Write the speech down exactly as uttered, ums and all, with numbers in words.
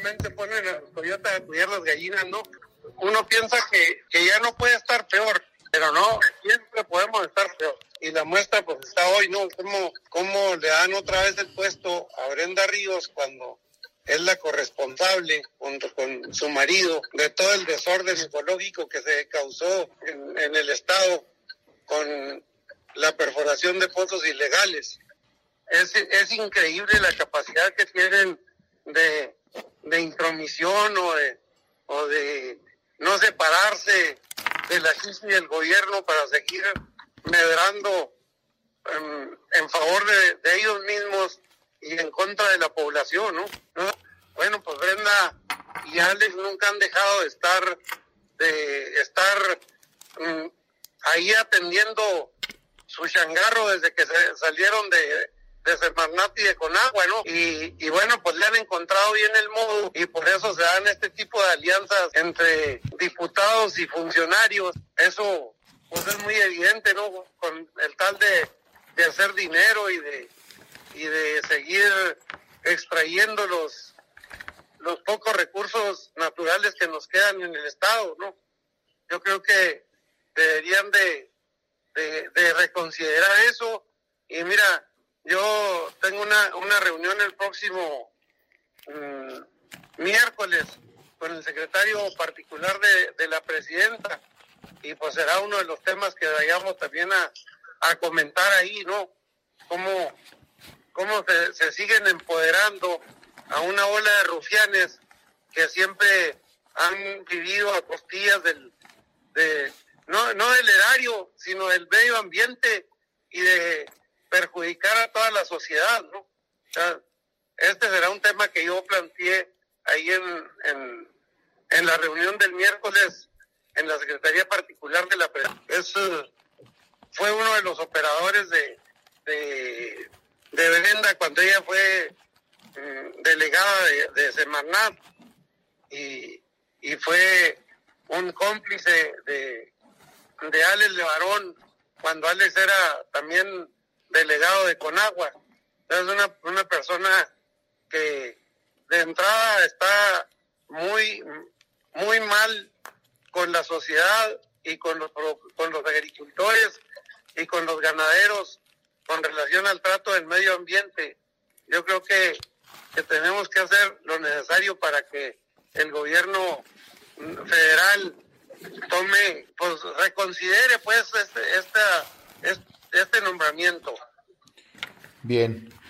solamente ponen a los coyotes a cuidar las gallinas, ¿no? Uno piensa que, que ya no puede estar peor, pero no, siempre podemos estar peor. Y la muestra pues está hoy, ¿no? Cómo, cómo le dan otra vez el puesto a Brenda Ríos cuando es la corresponsable junto con su marido de todo el desorden ecológico que se causó en, en el estado con la perforación de pozos ilegales. Es, es increíble la capacidad que tienen de, de intromisión o de, o de no separarse de la crisis del gobierno para seguir medrando en, en favor de, de ellos mismos y en contra de la población, ¿no? ¿no? Bueno, pues Brenda y Alex nunca han dejado de estar de estar um, ahí atendiendo su changarro desde que se salieron de, de Semarnat y de Conagua, ¿no? Y, y bueno, pues le han encontrado bien el modo y por eso se dan este tipo de alianzas entre diputados y funcionarios. Eso pues es muy evidente, ¿no? Con el tal de, de hacer dinero y de y de seguir extrayendo los los pocos recursos naturales que nos quedan en el estado, ¿no? Yo creo que deberían de, de, de reconsiderar eso. Y mira, yo tengo una, una reunión el próximo um, miércoles con el secretario particular de, de la presidenta y pues será uno de los temas que vayamos también a, a comentar ahí, ¿no? Cómo cómo se, se siguen empoderando a una ola de rufianes que siempre han vivido a costillas del, de, no, no del erario, sino del medio ambiente y de perjudicar a toda la sociedad, ¿no? O sea, este será un tema que yo planteé ahí en, en, en la reunión del miércoles en la Secretaría Particular de la Presidencia. Es, fue uno de los operadores de, de de Brenda cuando ella fue um, delegada de, de Semarnat y, y fue un cómplice de, de Alex Levarón cuando Alex era también delegado de Conagua. Es una, una persona que de entrada está muy, muy mal con la sociedad y con los, con los agricultores y con los ganaderos con relación al trato del medio ambiente. Yo creo que, que tenemos que hacer lo necesario para que el gobierno federal tome, pues reconsidere pues este, esta, este, este nombramiento. Bien.